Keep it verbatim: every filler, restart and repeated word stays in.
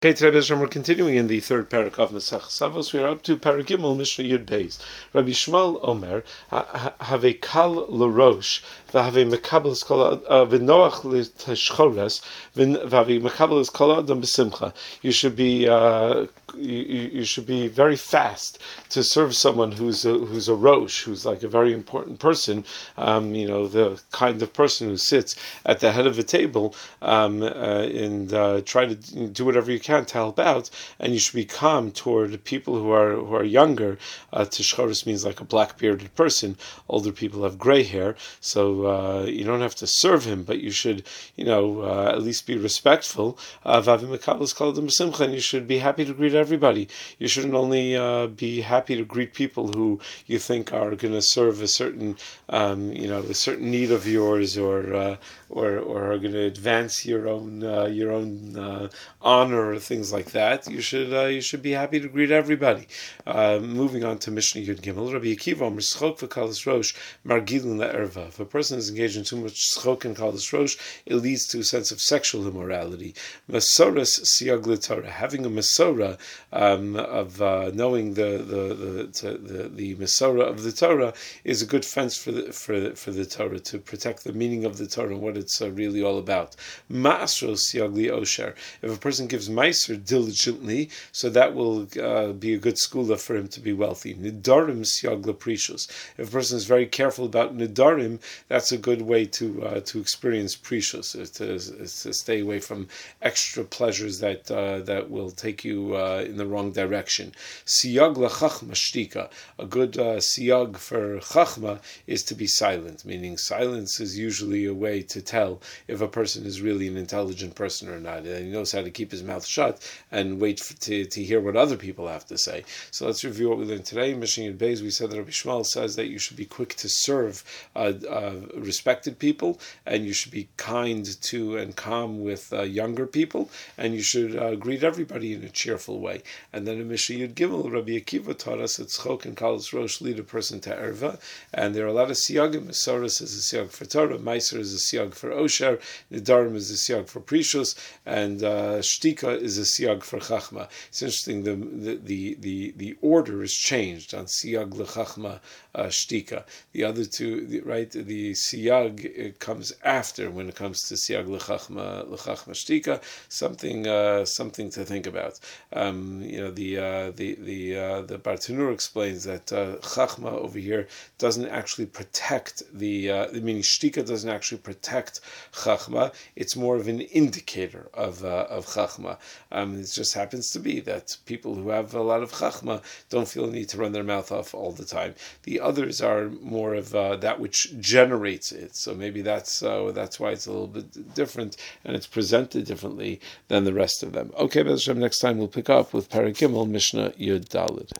Okay, today we're continuing in the third parak of Masech Savos. We are up to Parak Gimel, Mishnah Yud Beis. Rabbi Shmuel Omer, have a kal l'rosh, v'have mekabel skol v'noach l'teshchores, v'have mekabel skol adam b'simcha. You should be uh, you, you should be very fast to serve someone who's a, who's a rosh, who's like a very important person. Um, you know, the kind of person who sits at the head of a table um, uh, and uh, try to do whatever you can to help out, and you should be calm toward people who are who are younger. Uh, Tishchoris means like a black bearded person. Older people have gray hair, so uh, you don't have to serve him, but you should, you know, uh, at least be respectful. Uh, and you should be happy to greet everybody. You shouldn't only uh, be happy to greet people who you think are going to serve a certain, um, you know, a certain need of yours, or uh, or or are going to advance your own uh, your own uh, honor, or things like that. You should uh, you should be happy to greet everybody. Uh, moving on to Mishnah Yud Gimel, Rabbi Akiva Omer schok v'kalas rosh margilin le'erva. If a person is engaged in too much schok and kalas rosh, it leads to a sense of sexual immorality. Masoras siyag l'Torah, having a masora um, of uh, knowing the the the the, the masora of the Torah is a good fence for the for for the Torah, to protect the meaning of the Torah and what it's uh, really all about. Ma'asro siyag li'osher. If a person gives meiser diligently, so that will uh, be a good skula for him to be wealthy. Nidarim siyag leprishus. If a person is very careful about nidarim, that's a good way to uh, to experience prishus, to, to stay away from extra pleasures that uh, that will take you uh, in the wrong direction. Siyag lechachma shtika. A good uh, siyag for chachma is to be silent, meaning silence is usually a way to tell if a person is really an intelligent person or not, and he knows how to keep his mouth shut and wait for, to, to hear what other people have to say. So let's review what we learned today. Mishnah Yud Beis, we said that Rabbi Shmuel says that you should be quick to serve uh, uh, respected people, and you should be kind to and calm with uh, younger people, and you should uh, greet everybody in a cheerful way. And then in Mishnah Yud Gimel, Rabbi Akiva taught us that Tzchok and Kalas Rosh lead a person to Erva, and there are a lot of siyagim. Mesoros is a siyag for Torah, Meiser is a siyag for Osher, Nidarim is a siyag for Prishus, and uh, Shtika is a siyag for Chachma. It's interesting, the the the the, the order is changed on siyag lechachma uh, Shtika. The other two, the, right, the siyag, it comes after when it comes to siyag lechachma lechachma Shtika. Something uh, something to think about. Um, you know, the uh, the the uh, the Bartanur explains that uh, Chachma over here doesn't actually protect the, uh, meaning Shtika doesn't actually protect Chachma. It's more of an indicator of uh, of Chachma. Um, it just happens to be that people who have a lot of Chachma don't feel the need to run their mouth off all the time. The others are more of uh, that which generates it. So maybe that's uh, that's why it's a little bit different, and it's presented differently than the rest of them. Okay, Bez Hashem, next time we'll pick up with Parak Gimel, Mishnah Yud Daled.